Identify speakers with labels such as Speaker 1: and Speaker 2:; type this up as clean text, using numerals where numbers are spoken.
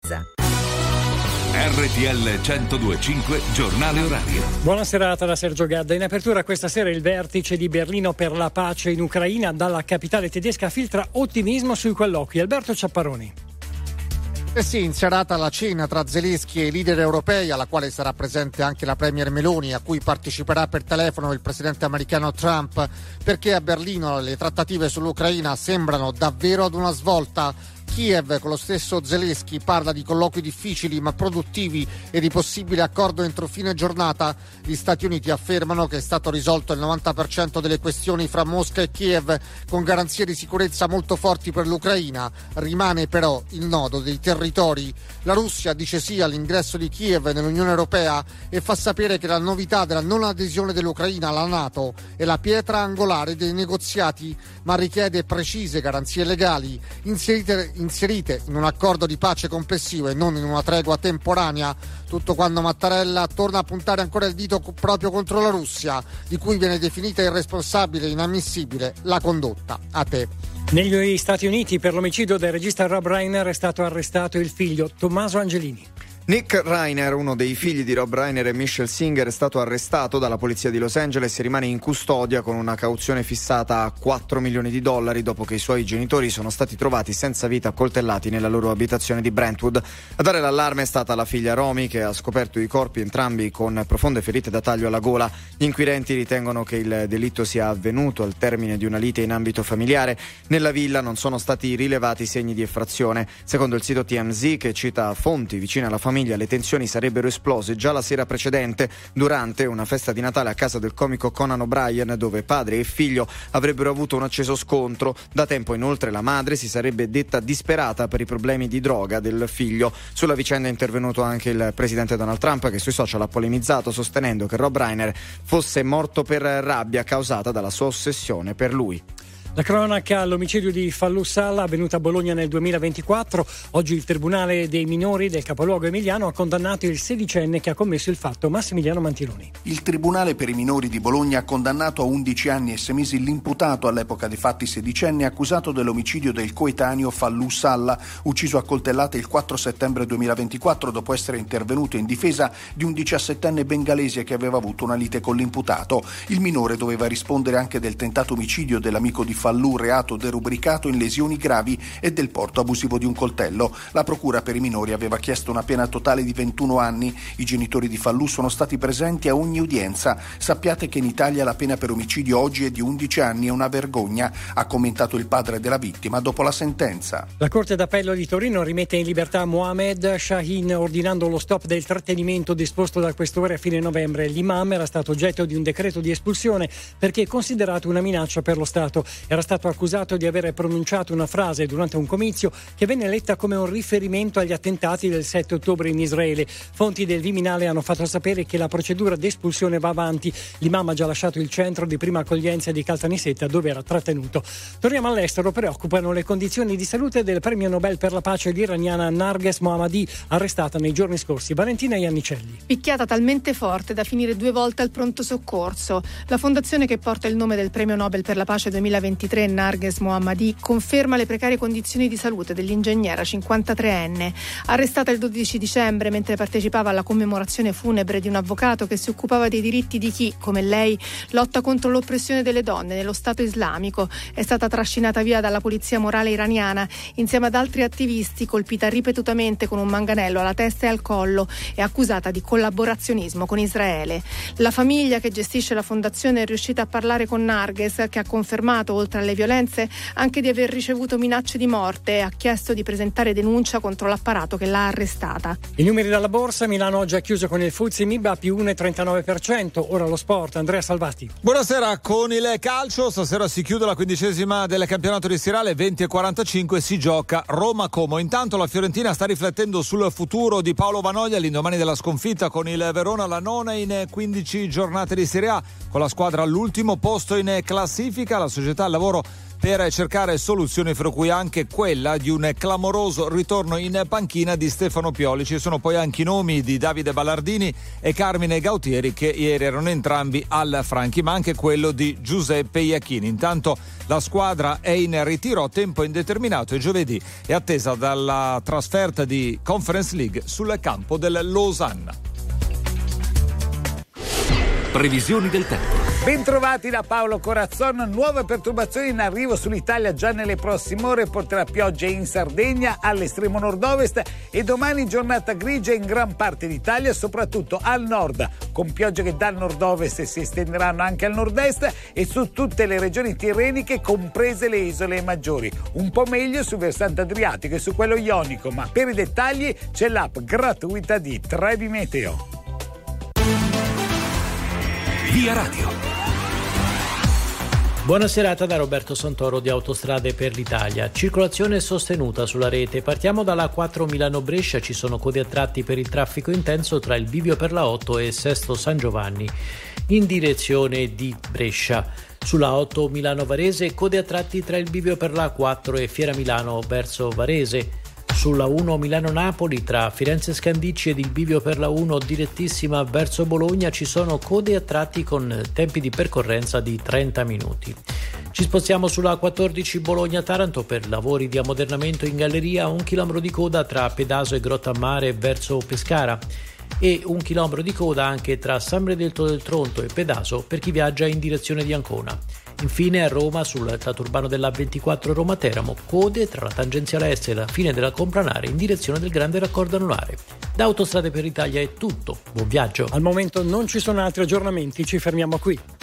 Speaker 1: RTL 102.5 Giornale Orario.
Speaker 2: Buona serata da Sergio Gadda. In apertura questa sera il vertice di Berlino per la pace in Ucraina. Dalla capitale tedesca filtra ottimismo sui colloqui. Alberto Ciapparoni.
Speaker 3: Sì, in serata la cena tra Zelensky e i leader europei, alla quale sarà presente anche la premier Meloni, a cui parteciperà per telefono il presidente americano Trump, perché a Berlino le trattative sull'Ucraina sembrano davvero ad una svolta. Kiev, con lo stesso Zelensky, parla di colloqui difficili ma produttivi e di possibile accordo entro fine giornata. Gli Stati Uniti affermano che è stato risolto il 90% delle questioni fra Mosca e Kiev, con garanzie di sicurezza molto forti per l'Ucraina. Rimane però il nodo dei territori. La Russia dice sì all'ingresso di Kiev nell'Unione Europea e fa sapere che la novità della non adesione dell'Ucraina alla NATO è la pietra angolare dei negoziati, ma richiede precise garanzie legali inserite in un accordo di pace complessivo e non in una tregua temporanea. Tutto quando Mattarella torna a puntare ancora il dito proprio contro la Russia, di cui viene definita irresponsabile e inammissibile la condotta. A te.
Speaker 2: Negli Stati Uniti per l'omicidio del regista Rob Reiner è stato arrestato il figlio Tommaso Angelini.
Speaker 4: Nick Reiner, uno dei figli di Rob Reiner e Michelle Singer, è stato arrestato dalla polizia di Los Angeles e rimane in custodia con una cauzione fissata a $4 milioni dopo che i suoi genitori sono stati trovati senza vita accoltellati nella loro abitazione di Brentwood. A dare l'allarme è stata la figlia Romy, che ha scoperto i corpi entrambi con profonde ferite da taglio alla gola. Gli inquirenti ritengono che il delitto sia avvenuto al termine di una lite in ambito familiare. Nella villa non sono stati rilevati segni di effrazione. Secondo il sito TMZ, che cita fonti vicine alla famiglia, le tensioni sarebbero esplose già la sera precedente durante una festa di Natale a casa del comico Conan O'Brien, dove padre e figlio avrebbero avuto un acceso scontro. Da tempo inoltre la madre si sarebbe detta disperata per i problemi di droga del figlio. Sulla vicenda è intervenuto anche il presidente Donald Trump, che sui social ha polemizzato sostenendo che Rob Reiner fosse morto per rabbia causata dalla sua ossessione per lui.
Speaker 2: La cronaca: l'omicidio di Fallu Salla, avvenuto a Bologna nel 2024. Oggi il Tribunale dei minori del capoluogo emiliano ha condannato il sedicenne che ha commesso il fatto, Massimiliano Mantiloni.
Speaker 5: Il Tribunale per i minori di Bologna ha condannato a 11 anni e 6 mesi l'imputato, all'epoca dei fatti sedicenne, accusato dell'omicidio del coetaneo Fallu Salla, ucciso a coltellate il 4 settembre 2024 dopo essere intervenuto in difesa di un 17enne bengalese che aveva avuto una lite con l'imputato. Il minore doveva rispondere anche del tentato omicidio dell'amico di Fallu, reato derubricato in lesioni gravi, e del porto abusivo di un coltello. La procura per i minori aveva chiesto una pena totale di 21 anni. I genitori di Fallu sono stati presenti a ogni udienza. Sappiate che in Italia la pena per omicidio oggi è di 11 anni, è una vergogna, ha commentato il padre della vittima dopo la sentenza.
Speaker 2: La Corte d'Appello di Torino rimette in libertà Mohamed Shahin, ordinando lo stop del trattenimento disposto dal questore a fine novembre. L'imam era stato oggetto di un decreto di espulsione perché considerato una minaccia per lo Stato. Era stato accusato di aver pronunciato una frase durante un comizio che venne letta come un riferimento agli attentati del 7 ottobre in Israele. Fonti del Viminale hanno fatto sapere che la procedura d'espulsione va avanti. L'imam ha già lasciato il centro di prima accoglienza di Caltanissetta, dove era trattenuto. Torniamo all'estero. Preoccupano le condizioni di salute del premio Nobel per la pace l'iraniana Narges Mohammadi, arrestata nei giorni scorsi. Valentina Iannicelli.
Speaker 6: Picchiata talmente forte da finire 2 volte al pronto soccorso. La fondazione che porta il nome del premio Nobel per la pace 2023, Narges Mohammadi, conferma le precarie condizioni di salute dell'ingegnera 53enne, arrestata il 12 dicembre mentre partecipava alla commemorazione funebre di un avvocato che si occupava dei diritti di chi, come lei, lotta contro l'oppressione delle donne nello Stato islamico. È stata trascinata via dalla polizia morale iraniana insieme ad altri attivisti, colpita ripetutamente con un manganello alla testa e al collo e accusata di collaborazionismo con Israele. La famiglia che gestisce la fondazione è riuscita a parlare con Narges, che ha confermato, oltre alle violenze, anche di aver ricevuto minacce di morte, e ha chiesto di presentare denuncia contro l'apparato che l'ha arrestata.
Speaker 2: I numeri dalla borsa: Milano oggi ha chiuso con il FTSE MIB a più 1,39%. Ora lo sport, Andrea Salvati.
Speaker 7: Buonasera. Con il calcio stasera si chiude la 15ª del campionato di Stirale, 20:45 si gioca Roma-Como. Intanto la Fiorentina sta riflettendo sul futuro di Paolo Vanoglia all'indomani della sconfitta con il Verona, la nona in 15 giornate di Serie A, con la squadra all'ultimo posto in classifica. La società al lavoro per cercare soluzioni, fra cui anche quella di un clamoroso ritorno in panchina di Stefano Pioli. Ci sono poi anche i nomi di Davide Ballardini e Carmine Gautieri, che ieri erano entrambi al Franchi, ma anche quello di Giuseppe Iachini. Intanto la squadra è in ritiro a tempo indeterminato e giovedì è attesa dalla trasferta di Conference League sul campo del Losanna.
Speaker 1: Previsioni del tempo.
Speaker 8: Bentrovati da Paolo Corazzon. Nuove perturbazioni in arrivo sull'Italia già nelle prossime ore, porterà piogge in Sardegna all'estremo nord-ovest e domani giornata grigia in gran parte d'Italia, soprattutto al nord, con piogge che dal nord-ovest si estenderanno anche al nord-est e su tutte le regioni tirreniche, comprese le isole maggiori. Un po' meglio sul versante adriatico e su quello ionico, ma per i dettagli c'è l'app gratuita di Trebi Meteo.
Speaker 1: Via Radio.
Speaker 9: Buona serata da Roberto Santoro di Autostrade per l'Italia. Circolazione sostenuta sulla rete. Partiamo dalla 4 Milano-Brescia, ci sono code a tratti per il traffico intenso tra il bivio per la 8 e Sesto San Giovanni in direzione di Brescia. Sulla 8 Milano-Varese, code a tratti tra il bivio per la 4 e Fiera Milano verso Varese. Sulla 1 Milano-Napoli tra Firenze Scandicci ed il bivio per la 1 direttissima verso Bologna ci sono code a tratti con tempi di percorrenza di 30 minuti. Ci spostiamo sulla 14 Bologna-Taranto per lavori di ammodernamento in galleria, 1 chilometro di coda tra Pedaso e Grottammare verso Pescara e 1 chilometro di coda anche tra San Benedetto del Tronto e Pedaso per chi viaggia in direzione di Ancona. Infine a Roma, sul tratto urbano della 24 Roma-Teramo, code tra la tangenziale est e la fine della Compranare in direzione del grande raccordo anulare. Da Autostrade per l'Italia è tutto, buon viaggio.
Speaker 2: Al momento non ci sono altri aggiornamenti, ci fermiamo qui.